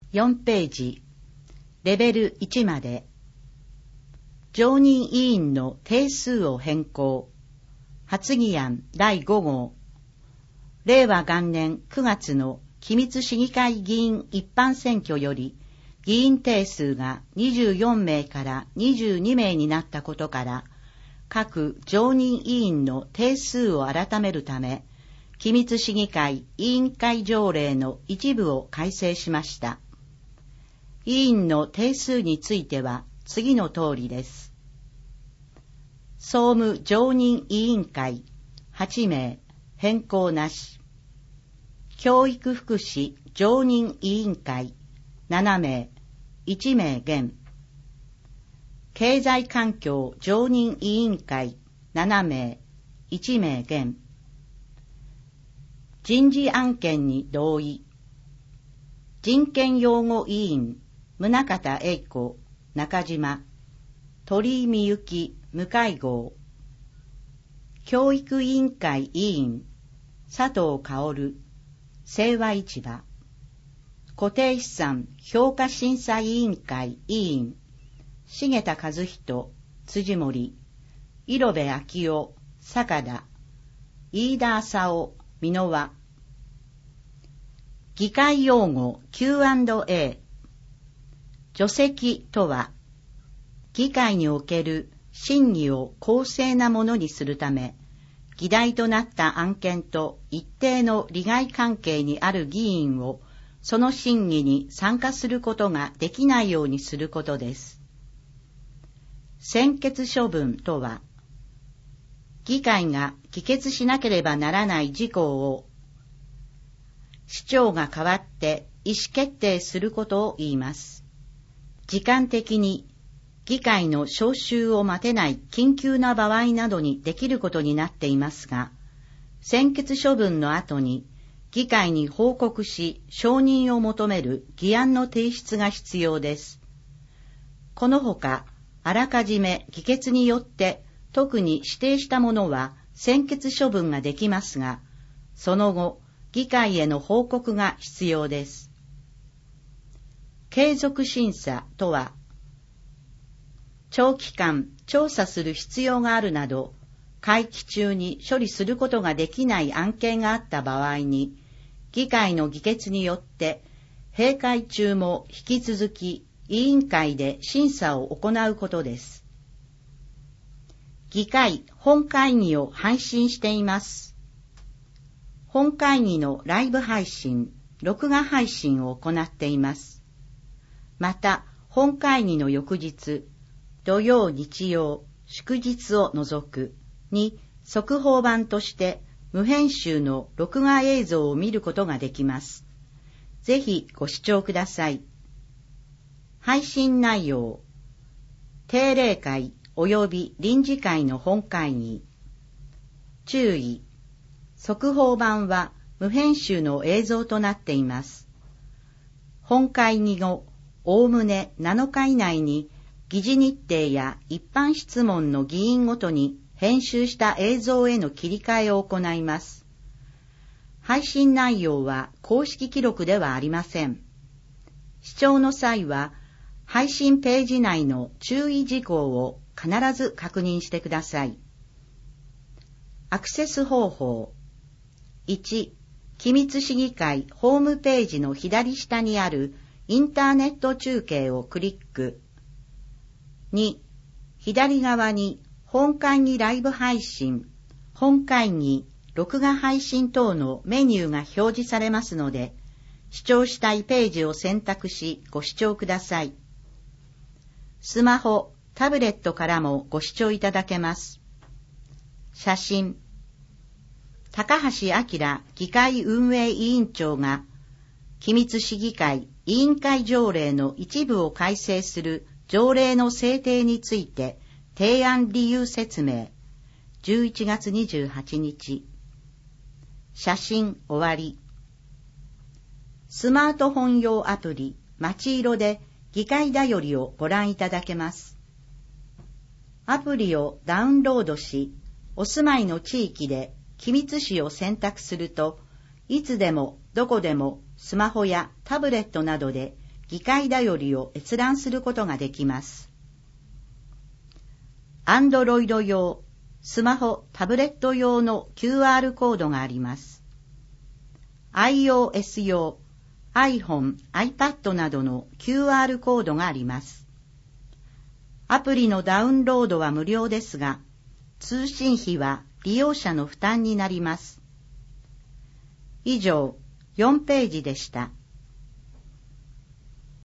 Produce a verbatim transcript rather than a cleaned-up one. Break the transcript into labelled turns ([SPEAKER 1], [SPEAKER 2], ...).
[SPEAKER 1] よんページ、レベルいちまで。常任委員の定数を変更。発議案だいご号。れいわ元年くがつの機密市議会議員一般選挙より、議員定数がにじゅうよんめいからにじゅうにめいになったことから、各常任委員の定数を改めるため、機密市議会委員会条例の一部を改正しました。委員の定数については次の通りです。総務常任委員会はちめい、変更なし。教育福祉常任委員会ななめい、いちめい減。経済環境常任委員会ななめい、いちめい減。人事案件に同意。人権擁護委員宗像英子、中島、鳥居みゆき、無会合。教育委員会委員佐藤薫、清和市場。固定資産評価審査委員会委員重田和人、辻森、色部昭夫、坂田、飯田浅尾、箕輪。議会用語 キューアンドエー。除籍とは、議会における審議を公正なものにするため、議題となった案件と一定の利害関係にある議員を、その審議に参加することができないようにすることです。専決処分とは、議会が議決しなければならない事項を、市長が代わって意思決定することを言います。時間的に議会の召集を待てない緊急な場合などにできることになっていますが、専決処分の後に議会に報告し承認を求める議案の提出が必要です。このほか、あらかじめ議決によって特に指定したものは専決処分ができますが、その後、議会への報告が必要です。継続審査とは、長期間調査する必要があるなど、会期中に処理することができない案件があった場合に、議会の議決によって閉会中も引き続き委員会で審査を行うことです。議会本会議を配信しています。本会議のライブ配信、録画配信を行っています。また、本会議の翌日、土曜日曜、祝日を除くに速報版として無編集の録画映像を見ることができます。ぜひご視聴ください。配信内容、定例会及び臨時会の本会議。注意、速報版は無編集の映像となっています。本会議後、おおむねなのか以内に議事日程や一般質問の議員ごとに編集した映像への切り替えを行います。配信内容は公式記録ではありません。視聴の際は、配信ページ内の注意事項を必ず確認してください。アクセス方法。いち、機密市議会ホームページの左下にあるインターネット中継をクリック。に、左側に本会議ライブ配信、本会議、録画配信等のメニューが表示されますので、視聴したいページを選択しご視聴ください。スマホ、タブレットからもご視聴いただけます。写真。高橋明議会運営委員長が、機密市議会委員会条例の一部を改正する条例の制定について提案理由説明。じゅういちがつにじゅうはちにち。写真終わり。スマートフォン用アプリまちいろで議会だよりをご覧いただけます。アプリをダウンロードし、お住まいの地域で機密市を選択すると、いつでもどこでもスマホやタブレットなどで議会だよりを閲覧することができます。Android 用、スマホ、タブレット用の キューアール コードがあります。iOS 用、iPhone、iPad などの キューアール コードがあります。アプリのダウンロードは無料ですが、通信費は利用者の負担になります。以上、よんページでした。